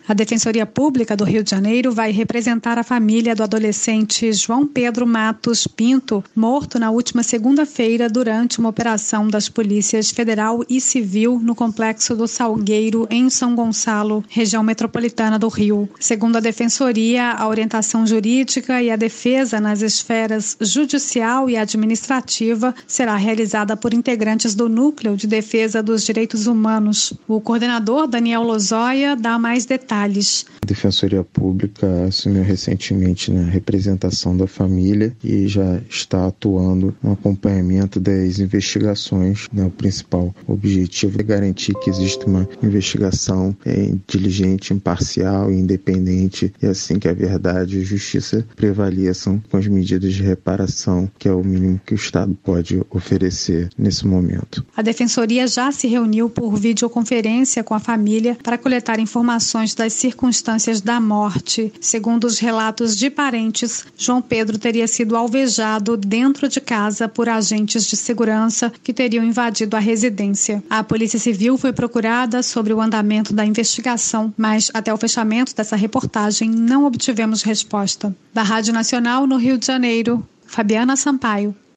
A Defensoria Pública do Rio de Janeiro vai representar a família do adolescente João Pedro Matos Pinto, morto na última segunda-feira durante uma operação das polícias federal e civil no complexo do Salgueiro, em São Gonçalo, região metropolitana do Rio. Segundo a Defensoria, a orientação jurídica e a defesa nas esferas judicial e administrativa será realizada por integrantes do Núcleo de Defesa dos Direitos Humanos. O coordenador, Daniel Lozóia, dá mais detalhes. A Defensoria Pública assumiu recentemente a representação da família e já está atuando no acompanhamento das investigações. O principal objetivo é garantir que exista uma investigação diligente, imparcial e independente, e assim que a verdade e a justiça prevaleçam com as medidas de reparação, que é o mínimo que o Estado pode oferecer nesse momento. A Defensoria já se reuniu por videoconferência com a família para coletar informações das circunstâncias da morte. Segundo os relatos de parentes, João Pedro teria sido alvejado dentro de casa por agentes de segurança que teriam invadido a residência. A Polícia Civil foi procurada sobre o andamento da investigação, mas até o fechamento dessa reportagem não obtivemos resposta. Da Rádio Nacional no Rio de Janeiro, Fabiana Sampaio.